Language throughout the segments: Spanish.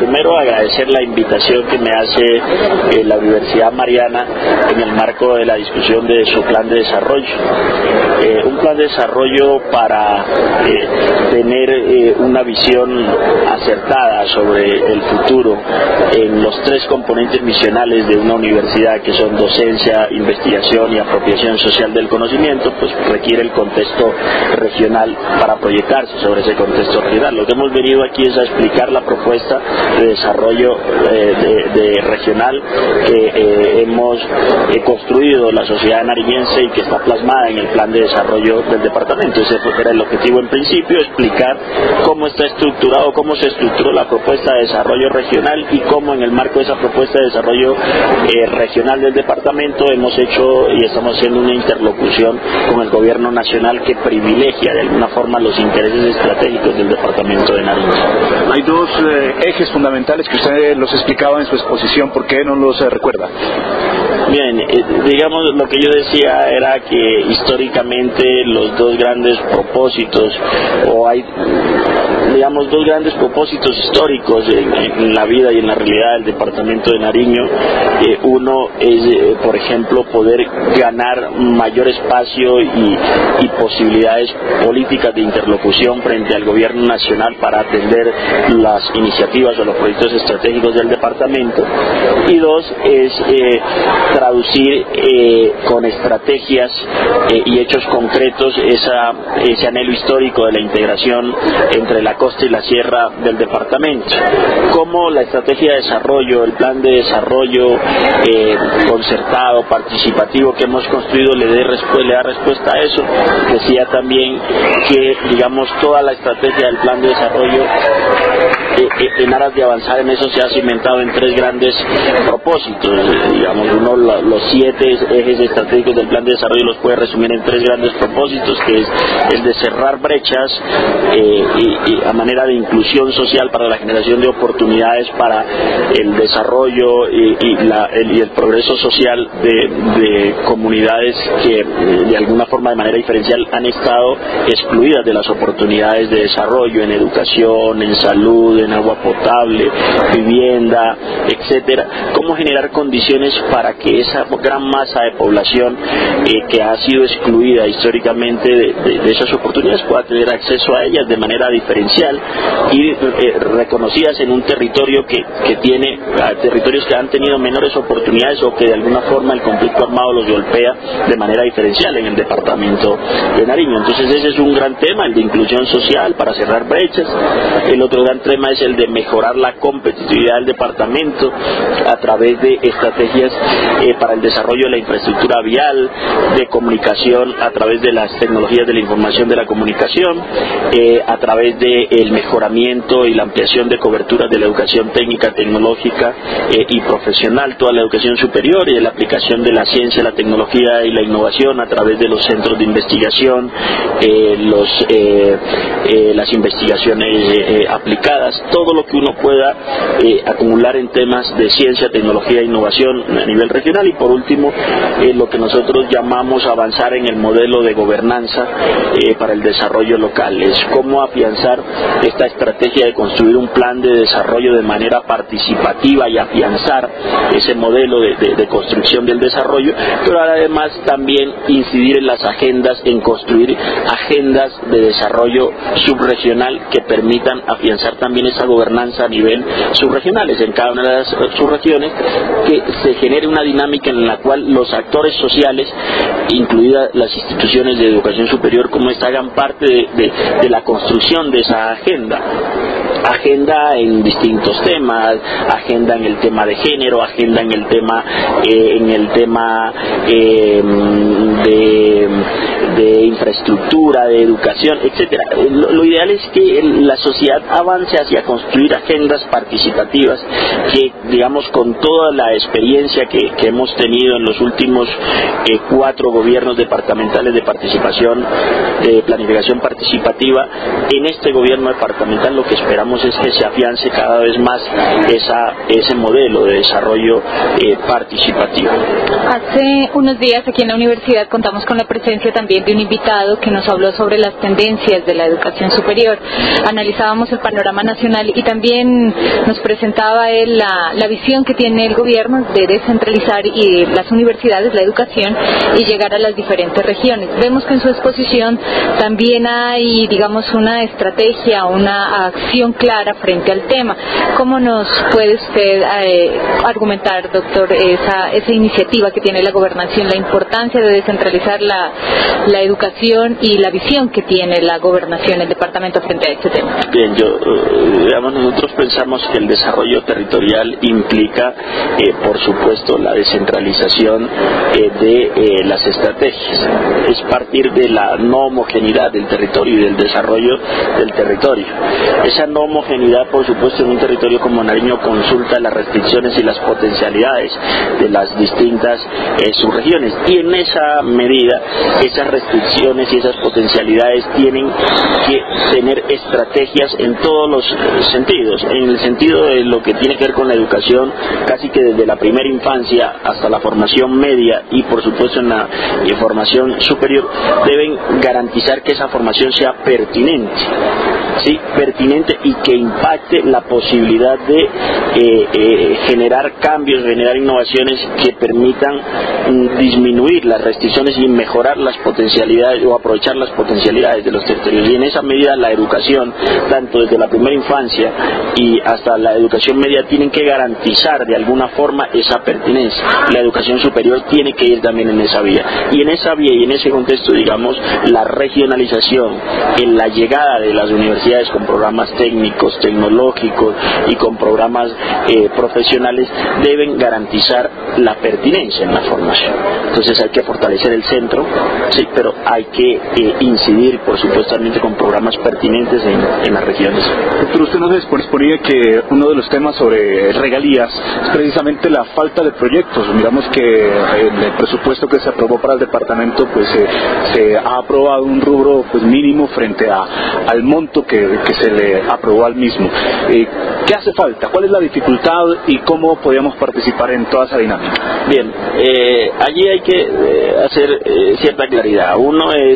primero agradecer la invitación que me hace la Universidad Mariana en el marco de la discusión de su plan de desarrollo. Un plan de desarrollo para tener una visión acertada sobre el futuro en los tres componentes misionales de una universidad, que son docencia, investigación y apropiación social del conocimiento, pues requiere el contexto regional para proyectarse sobre ese contexto regional. Lo que hemos venido aquí es a explicar la propuesta de desarrollo regional que hemos construido la sociedad nariñense y que está plasmada en el plan de desarrollo del departamento. Ese era el objetivo en principio, explicar cómo está estructurado, cómo se estructuró la propuesta de desarrollo regional y cómo en el marco de esa propuesta de desarrollo regional del departamento hemos hecho y estamos haciendo una interlocución con el gobierno nacional que privilegia de alguna forma los intereses estratégicos del departamento de Nariño. Hay dos ejes fundamentales que usted los explicaba en su exposición. ¿Por qué no los recuerda? Bien, digamos, lo que yo decía era que históricamente los dos grandes propósitos, o hay, digamos, dos grandes propósitos históricos en la vida y en la realidad del departamento de Nariño. Uno es, por ejemplo, poder ganar mayor espacio y posibilidades políticas de interlocución frente al gobierno nacional para atender las iniciativas o los proyectos estratégicos del departamento. Y dos es traducir con estrategias y hechos concretos ese anhelo histórico de la integración entre la costa y la sierra del departamento. Cómo la estrategia de desarrollo, el plan de desarrollo concertado, participativo que hemos construido le da respuesta a eso. Decía también que, digamos, toda la estrategia del plan de desarrollo en aras de avanzar en eso se ha cimentado en tres grandes propósitos. Digamos, uno, los 7 ejes estratégicos del plan de desarrollo los puede resumir en tres grandes propósitos, que es el de cerrar brechas y a manera de inclusión social para la generación de oportunidades para el desarrollo y el progreso social de comunidades que de alguna forma, de manera diferencial, han estado excluidas de las oportunidades de desarrollo en educación, en salud, en agua potable, vivienda, etcétera. Cómo generar condiciones para que esa gran masa de población que ha sido excluida históricamente de esas oportunidades pueda tener acceso a ellas de manera diferencial y reconocidas en un territorio que tiene territorios que han tenido menores oportunidades o que de alguna forma el conflicto armado los golpea de manera diferencial en el departamento de Nariño. Entonces ese es un gran tema, el de inclusión social para cerrar brechas. El otro gran tema es el de mejorar la competitividad del departamento a través de estrategias para el desarrollo de la infraestructura vial, de comunicación a través de las tecnologías de la información de la comunicación, a través del mejoramiento y la ampliación de coberturas de la educación técnica, tecnológica y profesional, toda la educación superior, y de la aplicación de la ciencia, la tecnología y la innovación a través de los centros de investigación, las investigaciones aplicadas, todo lo que uno pueda acumular en temas de ciencia, tecnología e innovación a nivel regional. Y por último, lo que nosotros llamamos avanzar en el modelo de gobernanza para el desarrollo local. Es cómo afianzar esta estrategia de construir un plan de desarrollo de manera participativa y afianzar ese modelo de construcción del desarrollo, pero además también incidir en las agendas, en construir agendas de desarrollo subregional que permitan afianzar también esa gobernanza a nivel subregionales en cada una de las subregiones, que se genere una dinámica en la cual los actores sociales, incluidas las instituciones de educación superior como esta, hagan parte de la construcción de esa agenda en distintos temas, agenda en el tema de género, agenda en el tema de infraestructura, de educación, etcétera. Lo ideal es que la sociedad avance hacia construir agendas participativas que, digamos, con toda la experiencia que hemos tenido en los últimos 4 gobiernos departamentales de participación, de planificación participativa, en este gobierno departamental lo que esperamos es que se afiance cada vez más ese modelo de desarrollo participativo. Hace unos días aquí en la universidad contamos con la presencia también también de un invitado que nos habló sobre las tendencias de la educación superior. Analizábamos el panorama nacional y también nos presentaba él la visión que tiene el gobierno de descentralizar y las universidades, la educación, y llegar a las diferentes regiones. Vemos que en su exposición también hay, digamos, una estrategia, una acción clara frente al tema. ¿Cómo nos puede usted argumentar, doctor, esa iniciativa que tiene la gobernación, la importancia de descentralizar la educación y la visión que tiene la gobernación, el departamento frente a este tema? Bien, nosotros pensamos que el desarrollo territorial implica, por supuesto, la descentralización de las estrategias. Es partir de la no homogeneidad del territorio y del desarrollo del territorio. Esa no homogeneidad, por supuesto, en un territorio como Nariño consulta las restricciones y las potencialidades de las distintas subregiones, y en esa medida esas restricciones y esas potencialidades tienen que tener estrategias en todos los sentidos. En el sentido de lo que tiene que ver con la educación, casi que desde la primera infancia hasta la formación media y por supuesto en la formación superior, deben garantizar que esa formación sea pertinente, ¿sí? Pertinente y que impacte la posibilidad de generar cambios, generar innovaciones que permitan disminuir las restricciones y mejorar las potencialidades o aprovechar las potencialidades de los territorios. Y en esa medida la educación, tanto desde la primera infancia y hasta la educación media, tienen que garantizar de alguna forma esa pertinencia. La educación superior tiene que ir también en esa vía. Y en esa vía y en ese contexto, digamos, la regionalización, en la llegada de las universidades con programas técnicos, tecnológicos y con programas profesionales, deben garantizar la pertinencia en la formación. Entonces hay que fortalecer el centro, sí, pero hay que incidir, por supuesto, con programas pertinentes en las regiones. Doctor, usted nos exponía que uno de los temas sobre regalías es precisamente la falta de proyectos. Miramos que en el presupuesto que se aprobó para el departamento, pues se ha aprobado un rubro pues mínimo frente al monto que se le aprobó al mismo. ¿Qué hace falta? ¿Cuál es la dificultad y cómo podríamos participar en toda esa dinámica? Bien, allí hay que hacer cierta claridad. Uno es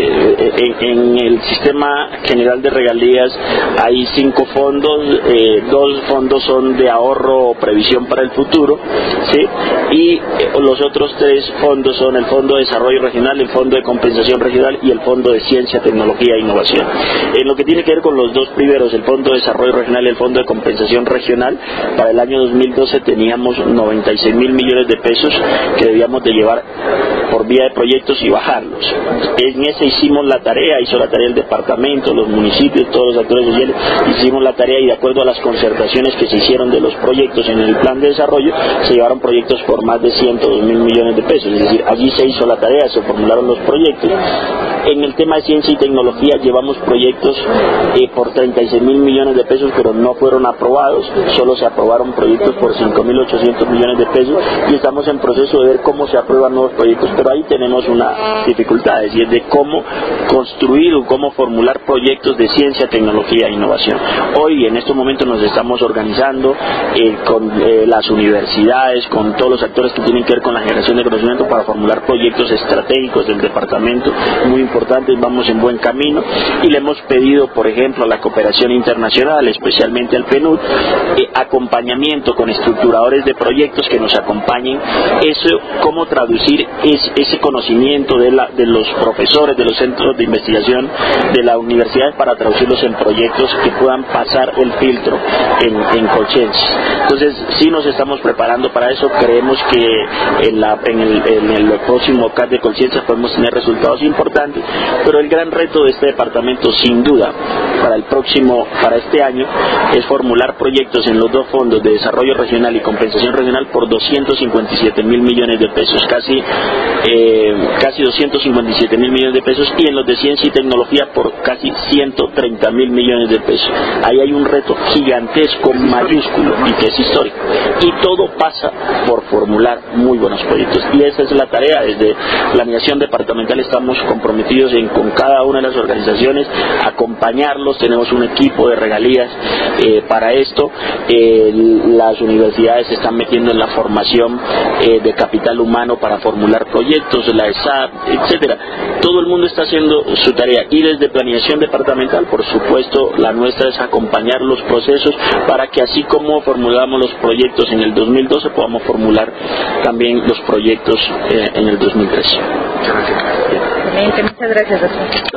en el sistema general de regalías hay 5 fondos, 2 fondos son de ahorro o previsión para el futuro, ¿sí? Y los otros 3 fondos son el Fondo de Desarrollo Regional, el Fondo de Compensación Regional y el Fondo de Ciencia, Tecnología e Innovación. En lo que tiene que ver con los 2 primeros, el Fondo de Desarrollo Regional y el Fondo de Compensación Regional, para el año 2012 teníamos 96.000 millones de pesos que debíamos de llevar por vía de proyectos y bajarlos. En ese hizo la tarea el departamento, los municipios, todos los actores sociales, hicimos la tarea y de acuerdo a las concertaciones que se hicieron de los proyectos en el plan de desarrollo, se llevaron proyectos por más de 102.000 millones de pesos, es decir, allí se hizo la tarea, se formularon los proyectos. En el tema de ciencia y tecnología llevamos proyectos por 36.000 millones de pesos, pero no fueron aprobados, solo se aprobaron proyectos por 5.800 millones de pesos y estamos en proceso de ver cómo se aprueban nuevos proyectos, pero ahí tenemos una dificultad, es decir, de cómo construir o cómo formular proyectos de ciencia, tecnología e innovación. Hoy en estos momentos nos estamos organizando con las universidades, con todos los actores que tienen que ver con la generación de conocimiento para formular proyectos estratégicos del departamento muy importantes. Vamos en buen camino y le hemos pedido, por ejemplo, a la cooperación internacional, especialmente al PNUD, acompañamiento con estructuradores de proyectos que nos acompañen, cómo traducir ese conocimiento de los profesores, de los centros de investigación de la universidad, para traducirlos en proyectos que puedan pasar el filtro en Colchensas. Entonces sí nos estamos preparando para eso. Creemos que en el próximo CAD de Colchensas podemos tener resultados importantes, pero el gran reto de este departamento, sin duda, para este año, es formular proyectos en los 2 fondos de desarrollo regional y compensación regional por 257.000 millones de pesos, casi 257.000 millones de pesos, y en los de ciencia y tecnología por casi 130.000 millones de pesos. Ahí hay un reto gigantesco, mayúsculo, y que es histórico, y todo pasa por formular muy buenos proyectos, y esa es la tarea. Desde la planeación departamental estamos comprometidos con cada una de las organizaciones, acompañarlos formularlos. Tenemos un equipo de regalías para esto. Las universidades se están metiendo en la formación de capital humano para formular proyectos, la ESAP, etcétera. Todo el mundo está haciendo su tarea, y desde planeación departamental, por supuesto, la nuestra es acompañar los procesos para que, así como formulamos los proyectos en el 2012, podamos formular también los proyectos en el 2013. Excelente, muchas gracias, doctor.